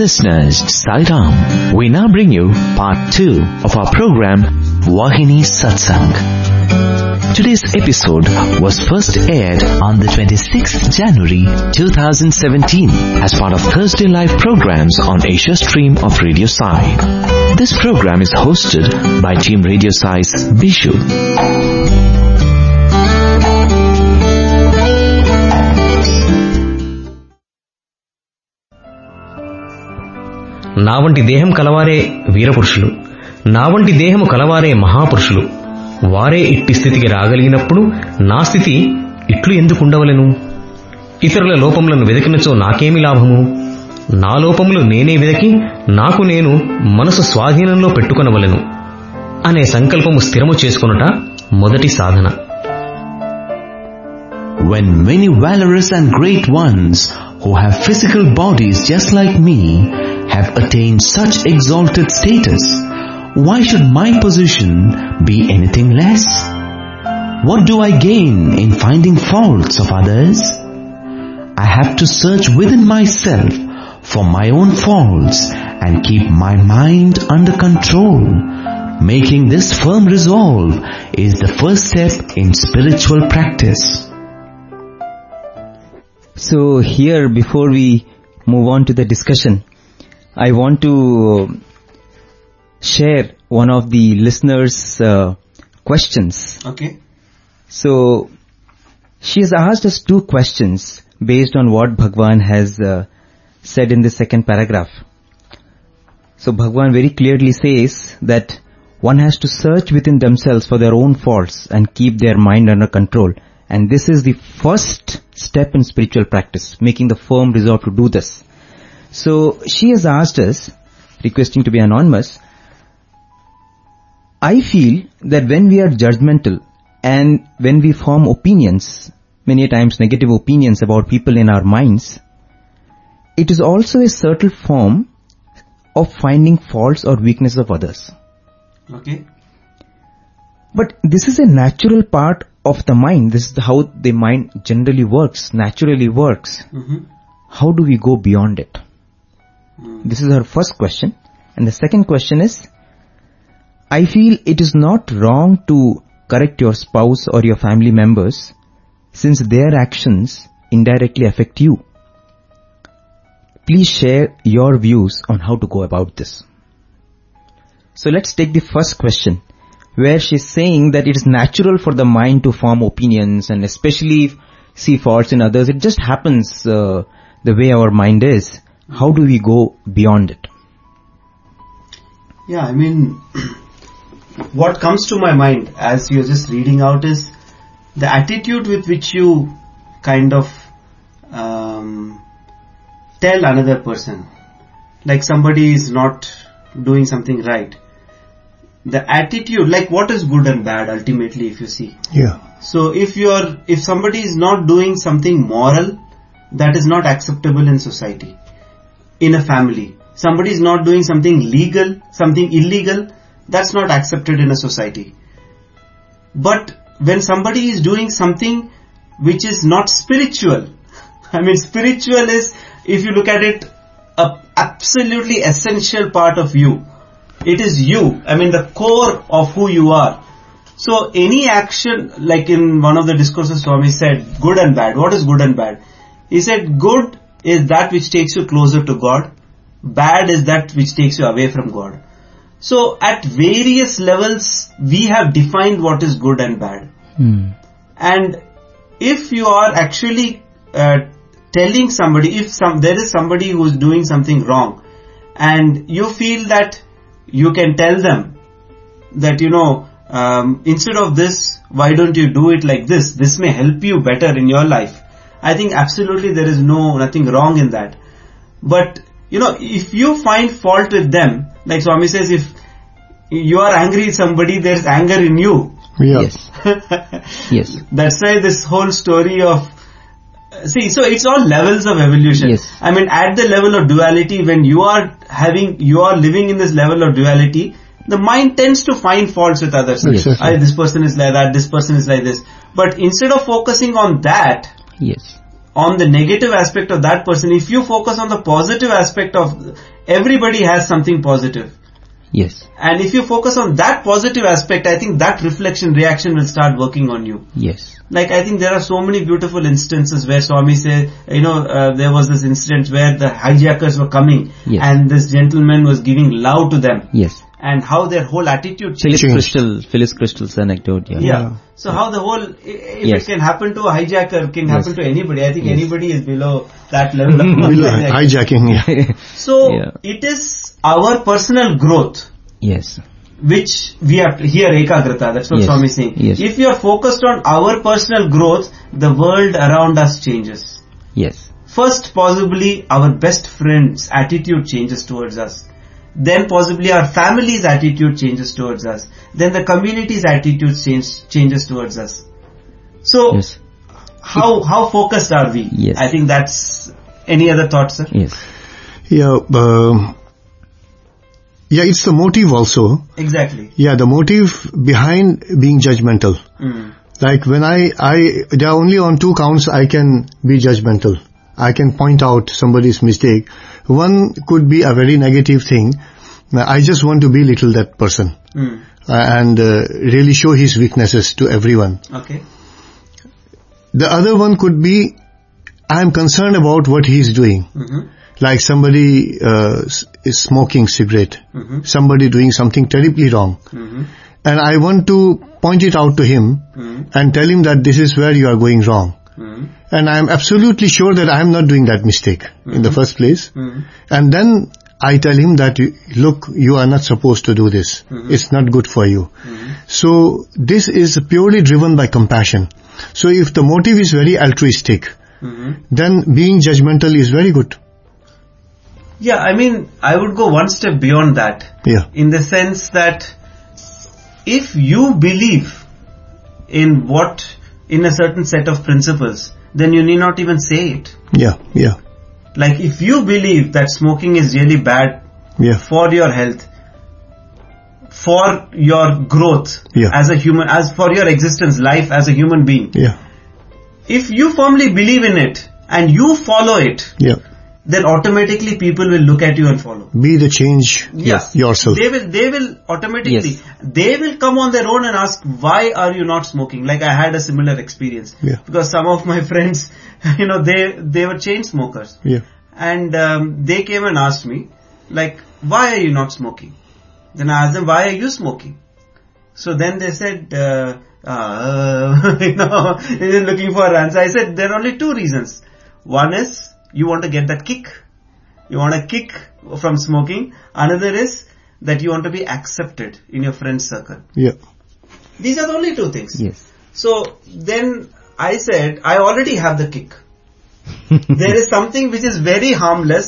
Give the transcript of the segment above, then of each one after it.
listeners, Sai Ram. We now bring you part 2 of our program, Vahini Satsang. Today's episode was first aired on the 26th January 2017 as part of Thursday Live programs on Asia Stream of Radio Sai. This program is hosted by Team Radio Sai's Bishu. నా వంటి దేహం కలవారే వీరపురుషులు, నా వంటి దేహము కలవారే మహాపురుషులు. వారే ఇట్టి స్థితికి రాగలిగినప్పుడు నా స్థితి ఇట్లు ఎందుకుండవలెను? ఇతరుల లోపములను వెదికినచో నాకేమి లాభము? నా లోపములు నేనే వెదకి నాకు నేను మనసు స్వాధీనంలో పెట్టుకొనవలెను అనే సంకల్పము స్థిరము చేసుకొనుట మొదటి సాధన. When many valorous and great ones who have physical bodies just like me have attained such exalted status, why should my position be anything less? What do I gain in finding faults of others? I have to search within myself for my own faults and keep my mind under control. Making this firm resolve is the first step in spiritual practice. So here, before we move on to the discussion, I want to share one of the listeners' questions. Okay. So she has asked us two questions based on what Bhagwan has said in the second paragraph. So Bhagwan very clearly says that one has to search within themselves for their own faults and keep their mind under control. And this is the first step in spiritual practice, making the firm resolve to do this. So she has asked us, requesting to be anonymous, I feel that when we are judgmental and when we form opinions, many times negative opinions about people in our minds, it is also a subtle form of finding faults or weaknesses of others. Okay. But this is a natural part of the mind. This is how the mind generally works, naturally works. Mm-hmm. How do we go beyond it? This is her first question. And the second question is, I feel it is not wrong to correct your spouse or your family members since their actions indirectly affect you. Please share your views on how to go about this. So let's take the first question, where she's saying that it is natural for the mind to form opinions and especially see faults in others. It just happens the way our mind is. How do we go beyond it? Yeah, I mean, what comes to my mind as you're just reading out is the attitude with which you kind of tell another person. Like somebody is not doing something right. The attitude, like what is good and bad ultimately, if you see. Yeah. So if somebody is not doing something moral, that is not acceptable in society, in a family. Somebody is not doing something legal, something illegal, that's not accepted in a society. But when somebody is doing something which is not spiritual, I mean spiritual is, if you look at it, a absolutely essential part of you. It is you, I mean the core of who you are. So any action, like in one of the discourses Swami said, good and bad. What is good and bad? He said good is that which takes you closer to God. Bad is that which takes you away from God. So at various levels we have defined what is good and bad. And if you are actually telling somebody, there is somebody who is doing something wrong and you feel that you can tell them that, instead of this, why don't you do it like this? This may help you better in your life. I think absolutely there is nothing wrong in that. But, if you find fault with them, like Swami says, if you are angry with somebody, there is anger in you. Yeah. Yes. Yes. That's why this whole story of, so it's all levels of evolution. Yes. I mean, at the level of duality, when you are living in this level of duality, the mind tends to find faults with others. Exactly. This person is like that, this person is like this. But instead of focusing on that, yes, on the negative aspect of that person, if you focus on the positive aspect of, everybody has something positive. Yes. And if you focus on that positive aspect, I think that reaction will start working on you. Yes. Like, I think there are so many beautiful instances where Swami said, there was this incident where the hijackers were coming, Yes. and this gentleman was giving love to them. Yes. And how their whole attitude changed. Phyllis Crystal's anecdote, yeah. Yeah. So how the whole, if Yes. it can happen to a hijacker, can happen Yes. to anybody. I think Yes. anybody is below that level of Below hijacking, yeah. So, Yeah. it is our personal growth Yes. which we have to, here ekagrata, that's what Yes. Swami is saying. Yes. If you are focused on our personal growth, the world around us changes. Yes. First, possibly our best friend's attitude changes towards us. Then possibly our family's attitude changes towards us. Then the community's attitude changes towards us. So, Yes. how focused are we? Yes. I think that's, any other thoughts, sir? Yes. Yeah, it's the motive also. Exactly. Yeah, the motive behind being judgmental. Like when there are only on 2 counts I can be judgmental. I can point out somebody's mistake. One could be a very negative thing. I just want to belittle that person. And really show his weaknesses to everyone. Okay. The other one could be, I am concerned about what he is doing. Like somebody is smoking cigarette. Somebody doing something terribly wrong. And I want to point it out to him and tell him that this is where you are going wrong. And I am absolutely sure that I am not doing that mistake in the first place. And then I tell him that, look, you are not supposed to do this. It's not good for you. So this is purely driven by compassion. So if the motive is very altruistic, then being judgmental is very good. Yeah, I mean, I would go one step beyond that. Yeah. In the sense that if you believe in a certain set of principles, then you need not even say it. Yeah, yeah. Like, if you believe that smoking is really bad for your health, for your growth as a human, as for your existence, life as a human being, if you firmly believe in it and you follow it, then automatically people will look at you and follow. Be the change yourself. They will automatically, they will come on their own and ask, why are you not smoking? Like, I had a similar experience. Because some of my friends, they were chain smokers. And they came and asked me, like, why are you not smoking? Then I asked them, why are you smoking? So then they said, they're looking for an answer. I said, there are only 2 reasons. One is, you want to get that kick. You want a kick from smoking. Another is that you want to be accepted in your friend circle. These are the only 2 things. So then I said, I already have the kick. There is something which is very harmless.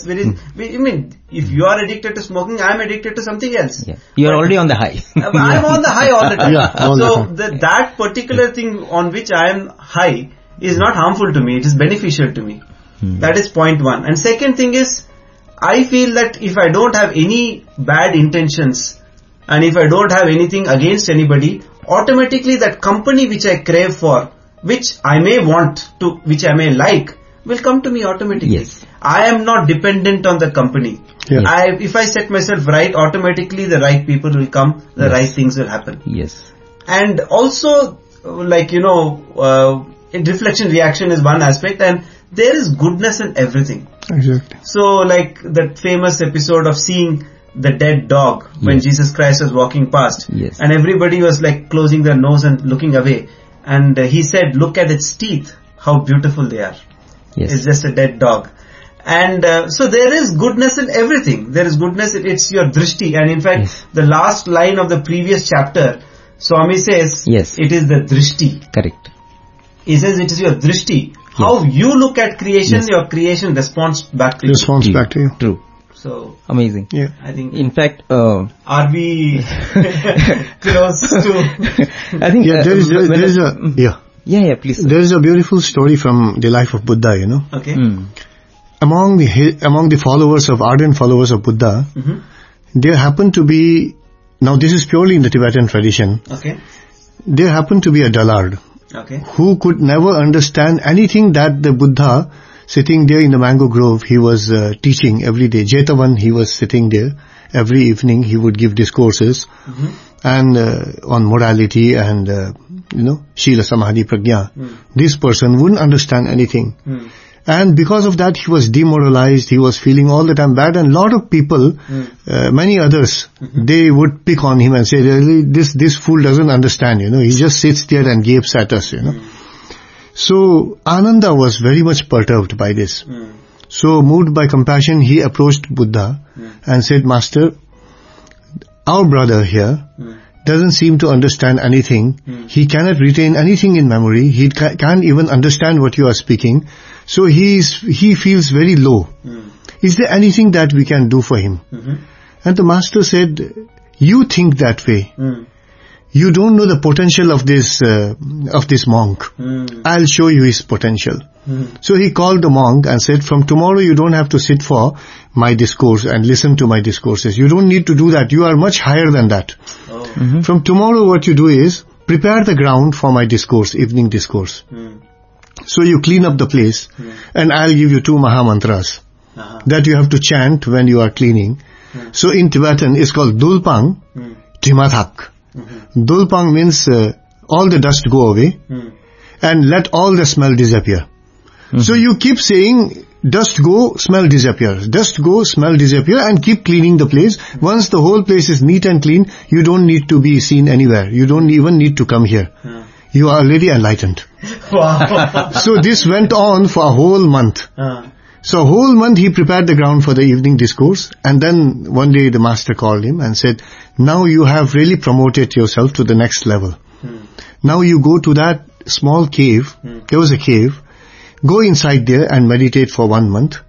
If you are addicted to smoking, I am addicted to something else. You are already on the high. I am on the high all the time. So that particular thing on which I am high is not harmful to me. It is beneficial to me. That is point 1. And second thing is, I feel that if I don't have any bad intentions and if I don't have anything against anybody, automatically that company which I crave for, which I may want to, which I may like, will come to me automatically. I am not dependent on the company. If I set myself right, automatically the right people will come, the right things will happen. And also, like, reflection reaction is one aspect, and there is goodness in everything. Exactly. So, like that famous episode of seeing the dead dog when Jesus Christ was walking past, and everybody was like closing their nose and looking away, and he said, look at its teeth, how beautiful they are. It's just a dead dog. And so there is goodness in everything. There is goodness, it's your drishti. And in fact, the last line of the previous chapter, Swami says, it is the drishti. Correct. He says it is your drishti. How you look at creation, your creation responds back to you. Back to you. True. So amazing. I think. In fact, are we close to? I think please. There is a beautiful story from the life of Buddha. Okay. Among the followers of ardent followers of Buddha, there happened to be, now this is purely in the Tibetan tradition. Okay. There happened to be a dullard. Okay. Who could never understand anything that the Buddha sitting there in the mango grove. He was teaching every day. Jetavan, he was sitting there. Every evening he would give discourses and on morality and, Shila Samadhi Prajna. This person wouldn't understand anything. And because of that, he was demoralized. He was feeling all the time bad. And a lot of people, many others, they would pick on him and say, really, this fool doesn't understand, he just sits there and gapes at us, So Ananda was very much perturbed by this. So moved by compassion, he approached Buddha and said, Master, our brother here doesn't seem to understand anything. He cannot retain anything in memory. He can't even understand what you are speaking. So he feels very low. Is there anything that we can do for him? And the master said, you think that way. You don't know the potential of this monk. I'll show you his potential. So he called the monk and said, from tomorrow you don't have to sit for my discourse and listen to my discourses. You don't need to do that. You are much higher than that. From tomorrow what you do is, prepare the ground for my discourse, evening discourse. So you clean up the place and I'll give you 2 Maha Mantras that you have to chant when you are cleaning. So in Tibetan it's called Dulpang Trimathak. Dulpang means all the dust go away and let all the smell disappear. So you keep saying dust go, smell disappears. Dust go, smell disappear, and keep cleaning the place. Once the whole place is neat and clean, you don't need to be seen anywhere. You don't even need to come here. You are already enlightened. Wow. So this went on for a whole month. So a whole month he prepared the ground for the evening discourse, and then one day the master called him and said, now you have really promoted yourself to the next level. Now you go to that small cave. There was a cave. Go inside there and meditate for 1 month.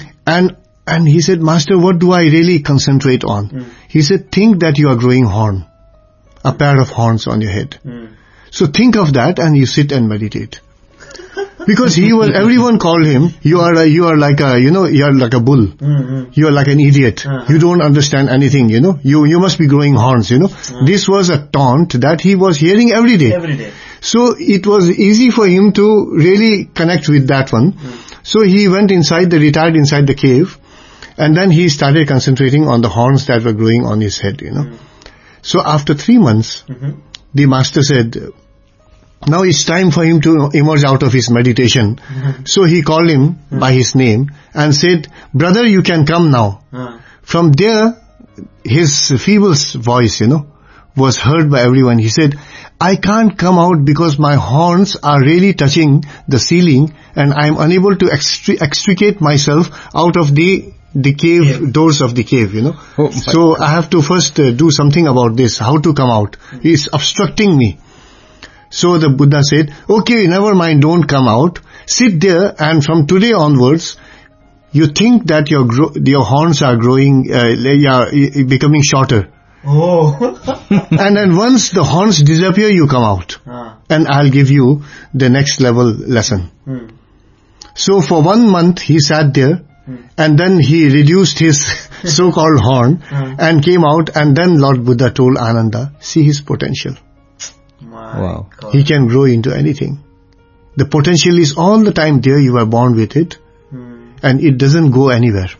And he said, Master, what do I really concentrate on? He said, think that you are growing horn. A pair of horns on your head. So think of that and you sit and meditate. Because everyone called him, you are like a bull. You are like an idiot. You don't understand anything, You must be growing horns, This was a taunt that he was hearing every day. Every day. So it was easy for him to really connect with that one. So he went retired inside the cave, and then he started concentrating on the horns that were growing on his head, So after 3 months, the master said, now it's time for him to emerge out of his meditation. So he called him by his name and said, brother, you can come now. From there, his feeble voice, was heard by everyone. He said, I can't come out because my horns are really touching the ceiling and I'm unable to extricate myself out of the cave, doors of the cave, So I have to first do something about this, how to come out. It's obstructing me. So the Buddha said, okay, never mind, don't come out. Sit there and from today onwards, you think that your horns are growing, becoming shorter. And then once the horns disappear, you come out. And I'll give you the next level lesson. So for 1 month, he sat there. And then he reduced his so-called horn and came out. And then Lord Buddha told Ananda, see his potential. Wow. God. He can grow into anything. The potential is all the time there. You are born with it. And it doesn't go anywhere.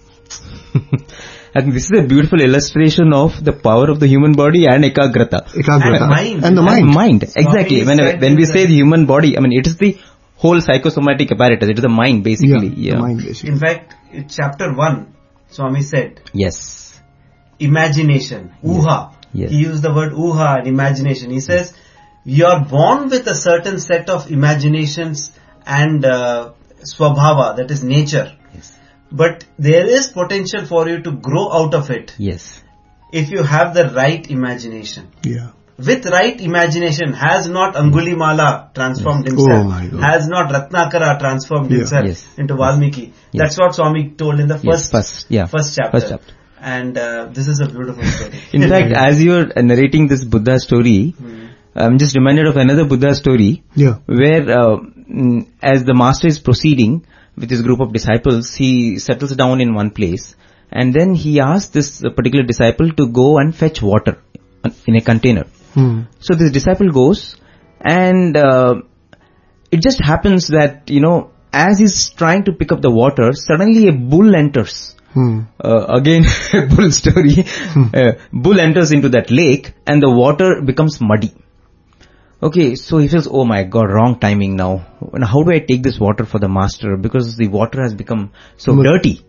I think this is a beautiful illustration of the power of the human body and ekagrata. And the mind. Mind, exactly. When we say the human body, it is the whole psychosomatic apparatus. It is the mind, basically. The mind, basically. In fact, in chapter 1, Swami said, Yes. Imagination, uha. Yes. He used the word uha and imagination. He says, you are born with a certain set of imaginations and swabhava, that is nature. Yes. But there is potential for you to grow out of it. Yes. If you have the right imagination. Yeah. With right imagination, has not Angulimala transformed himself? Oh my God. Has not Ratnakara transformed himself into Valmiki? Yes. That's what Swami told in the first chapter. First chapter. And this is a beautiful story. In fact, as you're narrating this Buddha story, I'm just reminded of another Buddha story where as the master is proceeding with his group of disciples, he settles down in one place and then he asks this particular disciple to go and fetch water in a container. So this disciple goes and it just happens that, as he's trying to pick up the water, suddenly a bull enters. Again, a bull story. Bull enters into that lake and the water becomes muddy. Okay, so he feels, oh my God, wrong timing now. How do I take this water for the master? Because the water has become so dirty.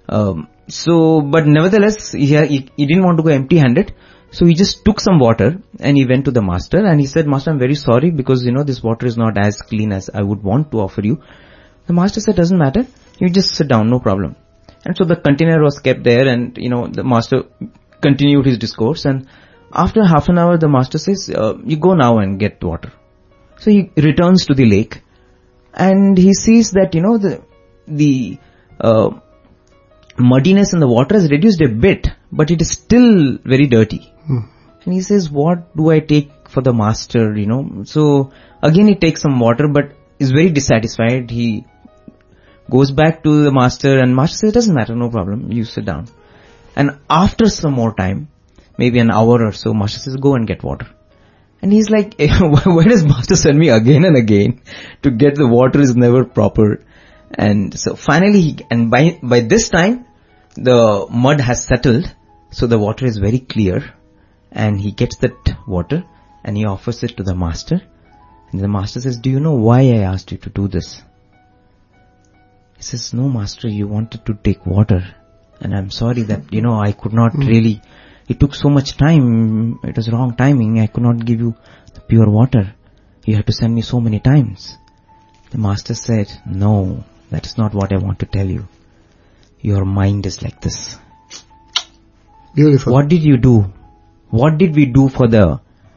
But nevertheless, he didn't want to go empty-handed. So he just took some water and he went to the master and he said, Master, I'm very sorry because, this water is not as clean as I would want to offer you. The master said, doesn't matter. You just sit down, no problem. And so the container was kept there and, the master continued his discourse, and after half an hour the master says, you go now and get water. So he returns to the lake and he sees that, the muddiness in the water has reduced a bit, but it is still very dirty. And he says, what do I take for the master, So again he takes some water but is very dissatisfied. He goes back to the master and master says, it doesn't matter, no problem, you sit down. And after some more time, maybe an hour or so, master says, go and get water. And he's like, why does master send me again and again to get the water is never proper? And so finally, by this time, the mud has settled, so the water is very clear, and he gets that water and he offers it to the master. And the master says, do you know why I asked you to do this? He says, no master, you wanted to take water. And I'm sorry that, I could not really, it took so much time, it was wrong timing, I could not give you the pure water. You had to send me so many times. The master said, no, that is not what I want to tell you. Your mind is like this. Beautiful. What did you do? What did we do for the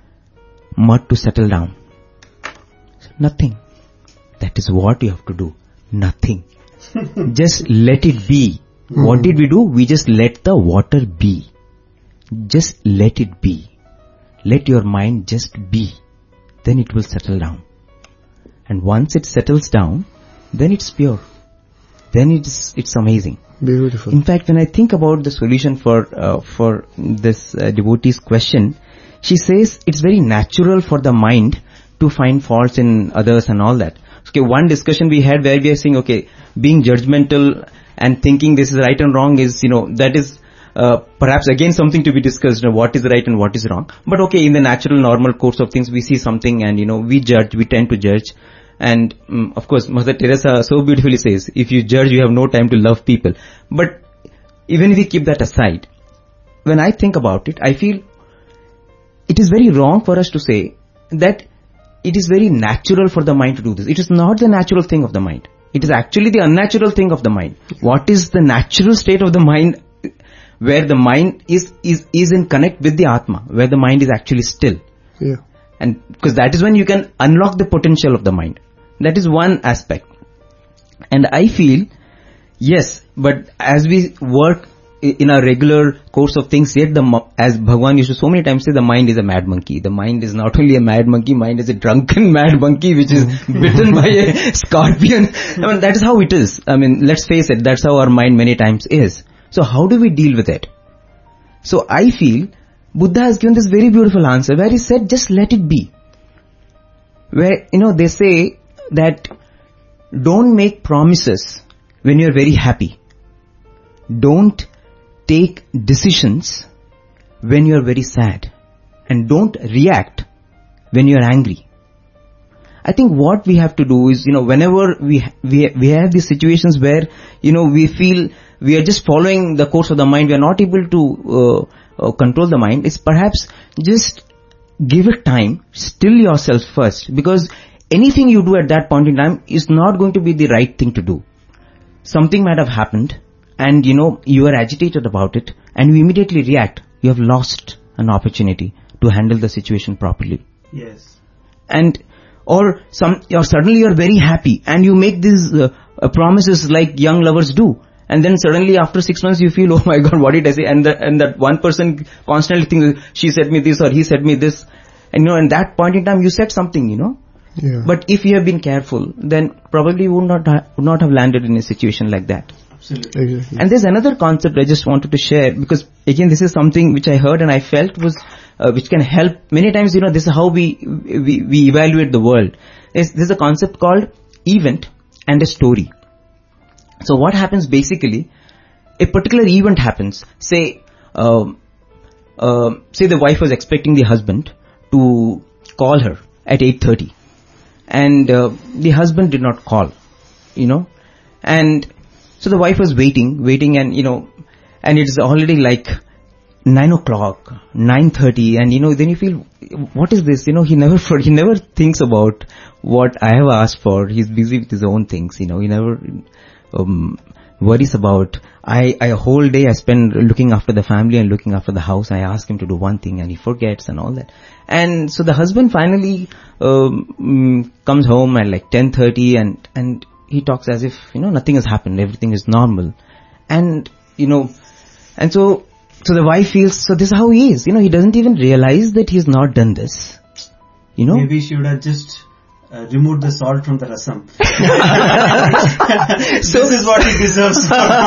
mud to settle down? Nothing. That is what you have to do. Nothing. Just let it be. What did we do? We just let the water be. Just let it be. Let your mind just be. Then it will settle down. And once it settles down, then it's pure. Then it's amazing. Beautiful. In fact, when I think about the solution for this devotee's question, she says it's very natural for the mind to find faults in others and all that. Okay, one discussion we had where we are saying, okay, being judgmental and thinking this is right and wrong is, that is perhaps again something to be discussed, what is right and what is wrong. But okay, in the natural normal course of things, we see something and, we judge, we tend to judge. And of course, Mother Teresa so beautifully says, if you judge, you have no time to love people. But even if we keep that aside, when I think about it, I feel it is very wrong for us to say that it is very natural for the mind to do this. It is not the natural thing of the mind. It is actually the unnatural thing of the mind. What is the natural state of the mind, where the mind is in connect with the Atma, where the mind is actually still. Yeah. And because that is when you can unlock the potential of the mind. That is one aspect. And I feel, yes, but as we work in our regular course of things, yet as Bhagavan used to so many times say, the mind is a mad monkey. The mind is not only a mad monkey, mind is a drunken mad monkey which is bitten by a scorpion. I mean, that is how it is. I mean, let's face it, that's how our mind many times is. So how do we deal with it? So I feel Buddha has given this very beautiful answer where he said, just let it be. Where, they say that don't make promises when you're very happy. Don't take decisions when you're very sad. And don't react when you're angry. I think what we have to do is, whenever we have these situations where, we feel we are just following the course of the mind, we are not able to control the mind, is perhaps just give it time, still yourself first, because anything you do at that point in time is not going to be the right thing to do. Something might have happened and you are agitated about it and you immediately react. You have lost an opportunity to handle the situation properly. Yes. And or suddenly you are very happy and you make these promises like young lovers do. And then suddenly after 6 months you feel, oh my God, what did I say? And that one person constantly thinks, she said me this or he said me this. And in that point in time you said something, Yeah. But if you have been careful, then probably you would not have landed in a situation like that. Absolutely. Exactly. And there's another concept I just wanted to share, because again this is something which I heard and I felt was, which can help. Many times, this is how we evaluate the world. There's a concept called event and a story. So what happens basically, a particular event happens. Say the wife was expecting the husband to call her at 8:30, and the husband did not call, and so the wife was waiting, and and it's already like 9 o'clock, 9:30, and then you feel, what is this? He never thinks about what I have asked for. He's busy with his own things. He never worries about. A whole day I spend looking after the family and looking after the house. I ask him to do one thing and he forgets and all that. And so the husband finally comes home at like 10:30, and he talks as if nothing has happened, everything is normal, and and so the wife feels, so this is how he is. He doesn't even realize that he's not done this. Maybe she would have just removed the salt from the rasam. So this is what he deserves.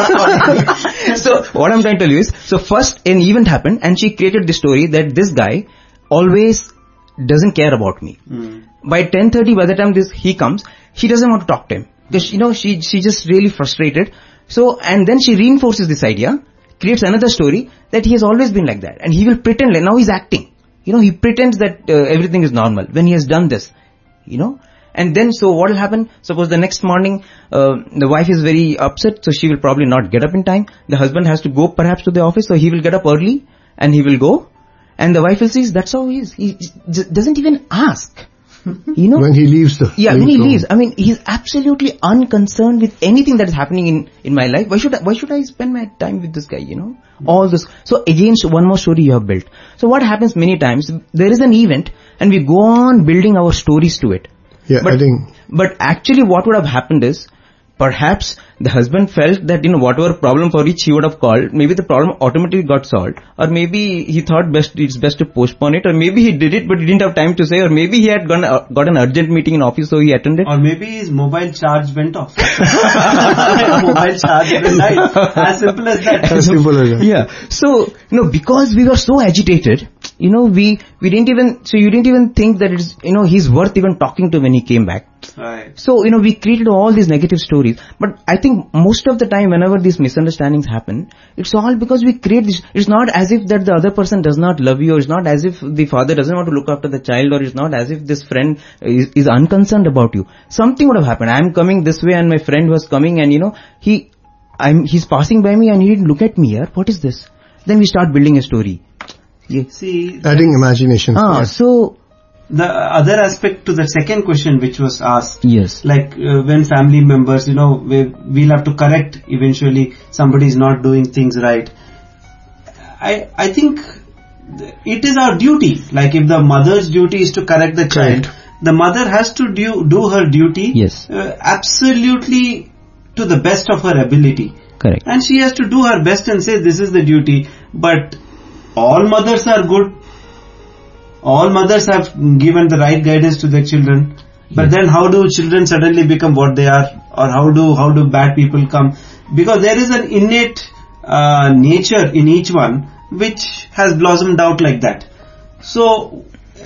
So what I'm trying to tell you is, so first an event happened and she created the story that this guy always doesn't care about me. By 10:30, by the time he comes, he doesn't want to talk to him. Because, she just really frustrated. So, and then she reinforces this idea, creates another story that he has always been like that. And he will pretend, like now he's acting. He pretends that everything is normal when he has done this. And then, so what will happen? Suppose the next morning, the wife is very upset, so she will probably not get up in time. The husband has to go perhaps to the office, so he will get up early and he will go. And the wife will see, that's how he is. He doesn't even ask. When he leaves when he leaves. I mean, he's absolutely unconcerned with anything that is happening in my life. Why should I spend my time with this guy, All this. So again, one more story you have built. So what happens many times, there is an event and we go on building our stories to it. Yeah, But actually what would have happened is, perhaps the husband felt that, whatever problem for which he would have called, maybe the problem automatically got solved. Or maybe he thought it's best to postpone it. Or maybe he did it but he didn't have time to say. Or maybe he had got an urgent meeting in office, so he attended. Or maybe his mobile charge went off. Mobile charge went off. As simple as that. As simple as that. Yeah. So, because we were so agitated, we didn't even, so you didn't even think that it's, he's worth even talking to when he came back. Right. So, we created all these negative stories. But I think most of the time whenever these misunderstandings happen, it's all because we create this. It's not as if that the other person does not love you, or it's not as if the father doesn't want to look after the child, or it's not as if this friend is unconcerned about you. Something would have happened. I'm coming this way and my friend was coming and he's passing by me and he didn't look at me. What is this? Then we start building a story. Yeah. See, adding imagination. So the other aspect to the second question which was asked, yes, like when family members, we'll have to correct eventually somebody is not doing things right. I think it is our duty. Like if the mother's duty is to correct the child, the mother has to do her duty. Yes, absolutely to the best of her ability. Correct. And she has to do her best and say this is the duty. But all mothers are good. All mothers have given the right guidance to their children. But then how do children suddenly become what they are? Or how do bad people come? Because there is an innate nature in each one which has blossomed out like that. So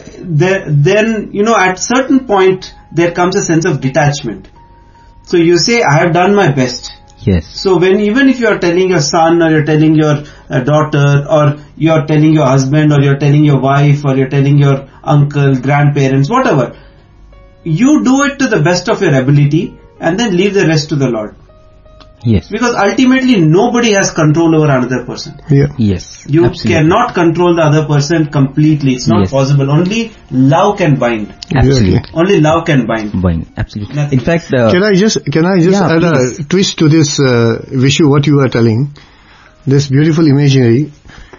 then at certain point there comes a sense of detachment. So you say, I have done my best. Yes. So even if you are telling your son, or you're telling your daughter, or you're telling your husband, or you're telling your wife, or you're telling your uncle, grandparents, whatever, you do it to the best of your ability and then leave the rest to the Lord. Yes. Because ultimately nobody has control over another person. Yeah. Yes. You absolutely. cannot control the other person completely. It's not possible. Only love can bind. Absolutely. Only love can bind. Absolutely. Nothing. In fact, Can I just add please. a twist to this, Vishu, what you are telling? This beautiful imagery,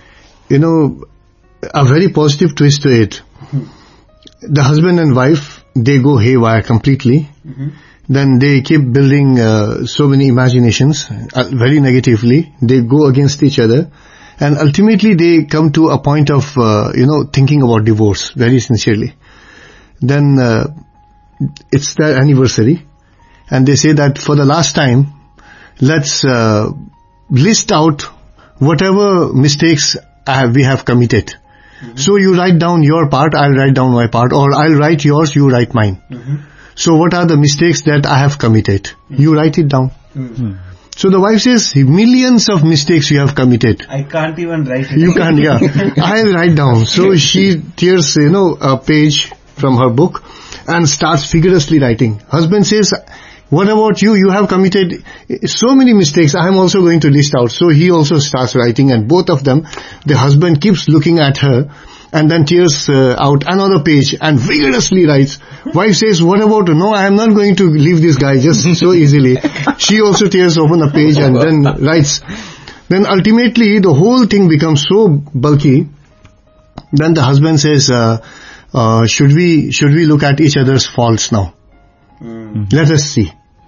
a very positive twist to it. The husband and wife, they go haywire completely. Then they keep building so many imaginations, very negatively. They go against each other. And ultimately they come to a point of, thinking about divorce very sincerely. Then it's their anniversary. And they say that for the last time, let's list out whatever mistakes we have committed. So you write down your part, I'll write down my part, or I'll write yours, you write mine. So what are the mistakes that I have committed? You write it down. So the wife says, millions of mistakes you have committed. I can't even write it. You can't, yeah. I write down. So she tears, a page from her book and starts vigorously writing. Husband says, what about you? You have committed so many mistakes. I am also going to list out. So he also starts writing, and both of them, the husband keeps looking at her and then tears out another page and vigorously writes. Wife says, what about, no, I am not going to leave this guy just so easily. She also tears open a page and then writes. Then ultimately the whole thing becomes so bulky. Then the husband says, should we look at each other's faults now? Let us see.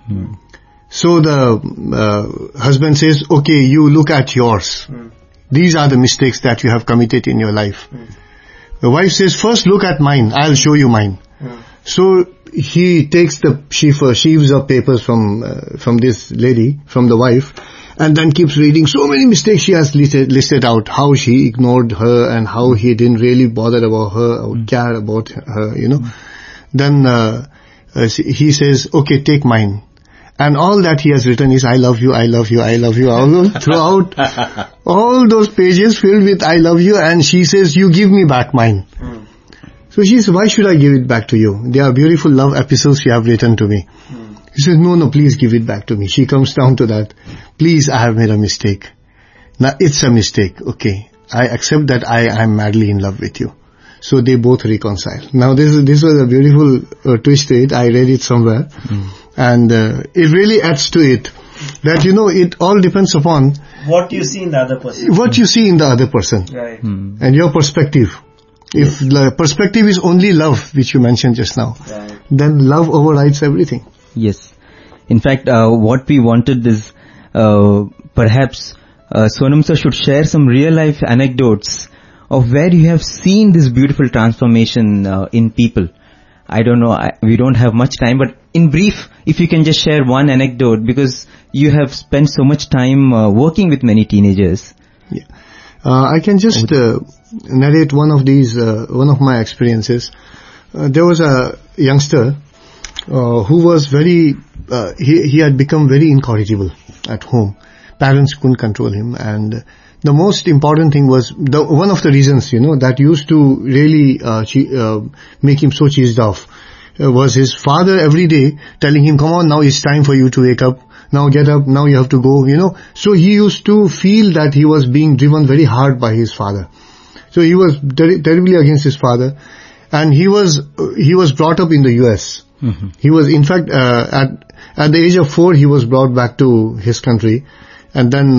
So the husband says, okay, you look at yours. These are the mistakes that you have committed in your life. The wife says, first look at mine, I'll show you mine. So he takes the sheaves of papers from this lady, from the wife, and then keeps reading so many mistakes she has listed out, how she ignored her and how he didn't really bother about her or care about her, Then he says, okay, take mine. And all that he has written is, I love you, I love you, I love you. Throughout all those pages filled with I love you, and she says, you give me back mine. So she says, why should I give it back to you? They are beautiful love epistles you have written to me. He says, no, please give it back to me. She comes down to that. Please, I have made a mistake. Now, it's a mistake. Okay. I accept that I am madly in love with you. So they both reconcile. Now this was a beautiful twist to it. I read it somewhere. And it really adds to it that, it all depends upon what you see in the other person. What you see in the other person. Right. And your perspective. If the perspective is only love, which you mentioned just now, then love overrides everything. Yes. In fact, what we wanted is perhaps Sonam sir should share some real life anecdotes of where you have seen this beautiful transformation in people. I don't know, we don't have much time, but in brief, if you can just share one anecdote, because you have spent so much time working with many teenagers. Yeah. I can just narrate one of my experiences. There was a youngster who was he had become very incorrigible at home. Parents couldn't control him, and the most important thing was, one of the reasons, that used to really make him so cheesed off was his father every day telling him, come on, now it's time for you to wake up. Now get up, now you have to go, So he used to feel that he was being driven very hard by his father. So he was terribly against his father. And he was brought up in the US. Mm-hmm. He was, in fact, at the age of 4, he was brought back to his country. And then,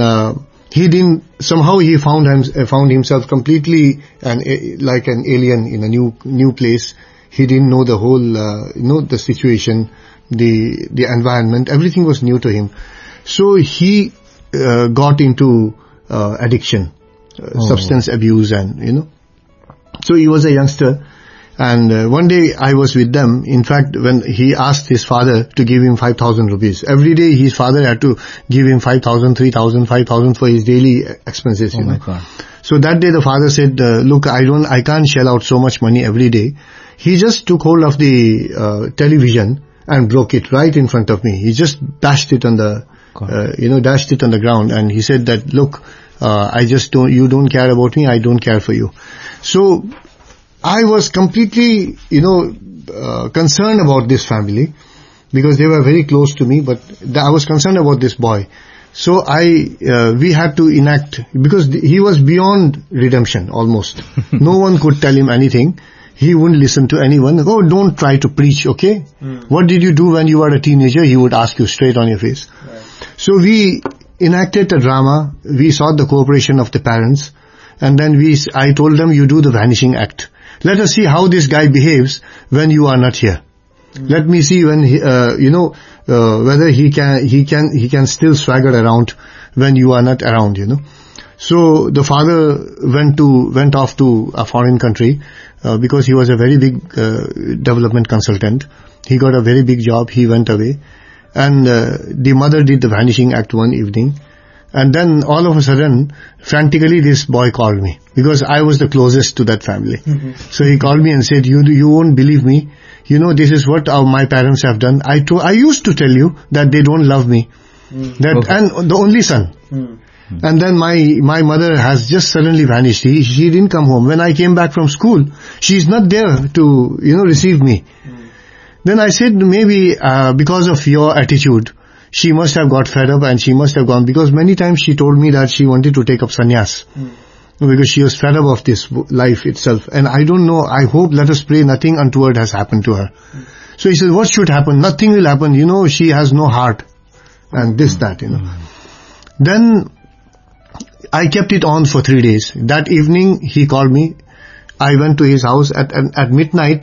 somehow he found himself completely like an alien in a new place. He didn't know the whole, the situation, the environment, everything was new to him. So he got into addiction, substance abuse, and so he was a youngster. And one day I was with them. In fact, when he asked his father to give him 5,000 rupees, every day his father had to give him 5,000, 3,000, 5,000 for his daily expenses. My God. So that day the father said, look, I can't shell out so much money every day. He just took hold of the television and broke it right in front of me. He just dashed it on the, dashed it on the ground, and he said that, look, you don't care about me, I don't care for you. So I was completely, concerned about this family, because they were very close to me, but I was concerned about this boy. So we had to enact, because he was beyond redemption almost. No one could tell him anything. He wouldn't listen to anyone. Oh, don't try to preach, okay? What did you do when you were a teenager? He would ask you straight on your face. Right. So we enacted a drama. We sought the cooperation of the parents. And then I told them, you do the vanishing act. Let us see how this guy behaves when you are not here. Let me see when whether he can still swagger around when you are not around, So the father went off to a foreign country, because he was a very big development consultant. He got a very big job. He went away, and the mother did the vanishing act one evening. And then all of a sudden, frantically, this boy called me, because I was the closest to that family. Mm-hmm. So he called me and said, you won't believe me. this is what my parents have done. I used to tell you that they don't love me. And the only son. And then my mother has just suddenly vanished. She didn't come home. When I came back from school, she's not there to, receive me. Then I said, maybe because of your attitude, she must have got fed up and she must have gone, because many times she told me that she wanted to take up sannyas. Because she was fed up of this life itself. And I don't know, I hope, let us pray, nothing untoward has happened to her. So he said, what should happen? Nothing will happen. She has no heart. And this, that, Then I kept it on for 3 days. That evening, he called me. I went to his house at midnight.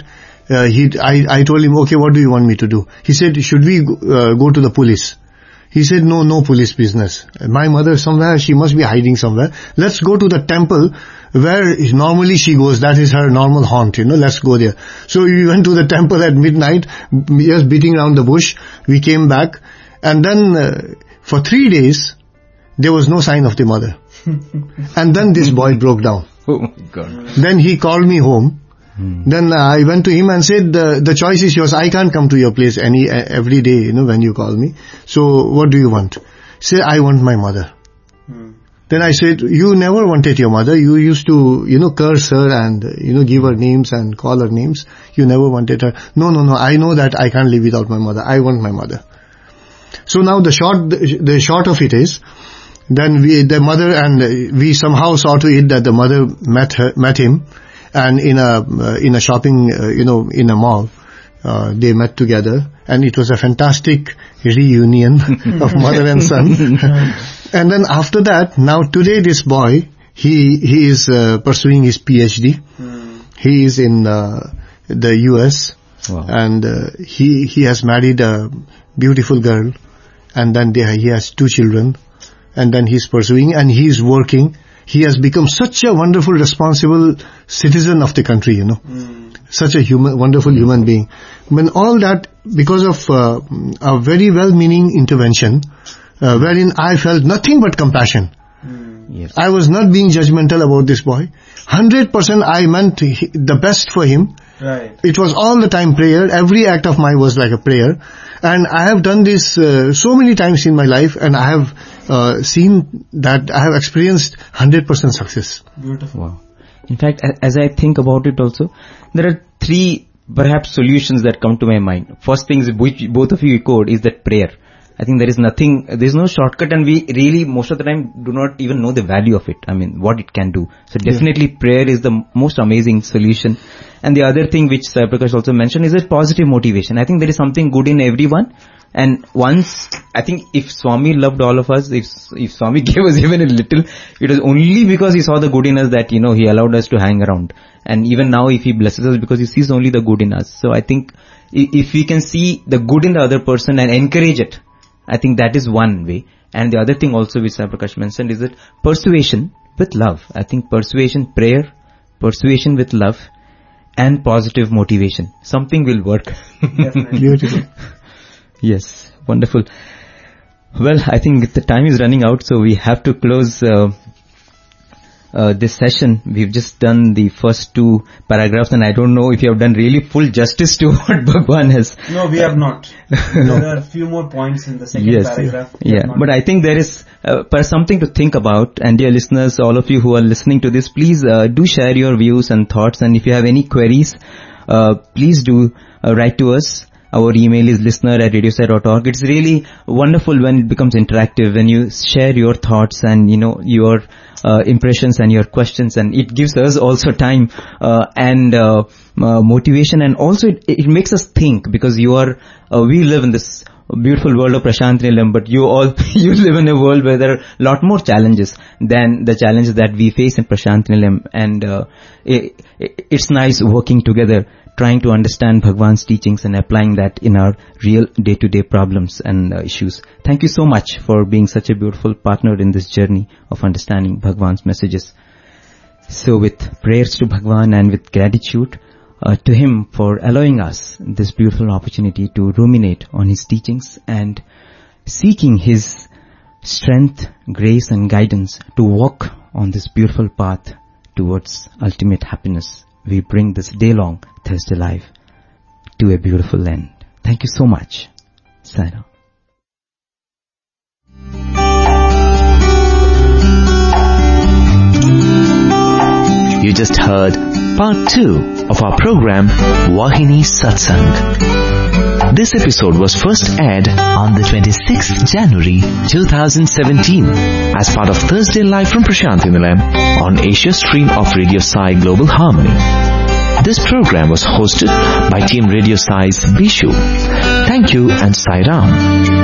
I told him, okay, what do you want me to do? He said, should we go to the police? He said, no police business. My mother somewhere, she must be hiding somewhere. Let's go to the temple where normally she goes. That is her normal haunt, let's go there. So we went to the temple at midnight, just beating around the bush. We came back. And then for 3 days, there was no sign of the mother. And then this boy broke down. Oh my God. Then he called me home. Then I went to him and said, the choice is yours. I can't come to your place every day, when you call me. So what do you want? He said, I want my mother. Then I said, you never wanted your mother. You used to, curse her and, give her names and call her names. You never wanted her. No. I know that I can't live without my mother. I want my mother. So now the short of it is, then the mother and we somehow saw to it that the mother met him, and in a shopping, in a mall, they met together, and it was a fantastic reunion of mother and son. And then after that, now today this boy, he is pursuing his PhD. He is in the US. Wow. And he has married a beautiful girl, and then he has 2 children, and then he's pursuing and he's working. He has become such a wonderful, responsible citizen of the country, such a wonderful human being. When all that, because of a very well-meaning intervention, wherein I felt nothing but compassion. Yes. I was not being judgmental about this boy. 100% I meant the best for him. Right. It was all the time prayer. Every act of mine was like a prayer. And I have done this so many times in my life, and I have seen that I have experienced 100% success. Beautiful. Wow. In fact, as I think about it also, there are 3 perhaps solutions that come to my mind. First thing is, which both of you echoed, is that prayer. I think there's no shortcut, and we really most of the time do not even know the value of it. I mean, what it can do. So definitely prayer is the most amazing solution. And the other thing which Sai Prakash also mentioned is that positive motivation. I think there is something good in everyone. And once, I think if Swami loved all of us, if Swami gave us even a little, it was only because he saw the good in us that, he allowed us to hang around. And even now if he blesses us, because he sees only the good in us. So I think if we can see the good in the other person and encourage it, I think that is one way. And the other thing also which Sai Prakash mentioned is that persuasion with love. I think persuasion, prayer, persuasion with love, and positive motivation. Something will work. Definitely. Beautiful. Yes, wonderful. Well, I think the time is running out, so we have to close this session. We've just done the first 2 paragraphs, and I don't know if you have done really full justice to what Bhagwan has. No, we have not. There are a few more points in the second paragraph. Yeah, but I think there is something to think about. And dear listeners, all of you who are listening to this, please do share your views and thoughts. And if you have any queries, please do write to us. Our email is listener@radiosai.org. It's really wonderful when it becomes interactive, when you share your thoughts and, your impressions and your questions, and it gives us also time and motivation, and also it makes us think, because we live in this beautiful world of Prashant Nilayam, but you live in a world where there are a lot more challenges than the challenges that we face in Prashant Nilayam, and it's nice working together, trying to understand Bhagwan's teachings and applying that in our real day-to-day problems and issues. Thank you so much for being such a beautiful partner in this journey of understanding Bhagwan's messages. So with prayers to Bhagwan and with gratitude to him for allowing us this beautiful opportunity to ruminate on his teachings and seeking his strength, grace and guidance to walk on this beautiful path towards ultimate happiness, we bring this day-long Thursday Live to a beautiful end. Thank you so much. Sai-Ram. You just heard part 2 of our program Vahini Satsang. This episode was first aired on the 26th January 2017 as part of Thursday Live from Prashanthi Nilayam on Asia Stream of Radio Sai Global Harmony. This program was hosted by Team Radio Sai's Bishu. Thank you and Sai Ram.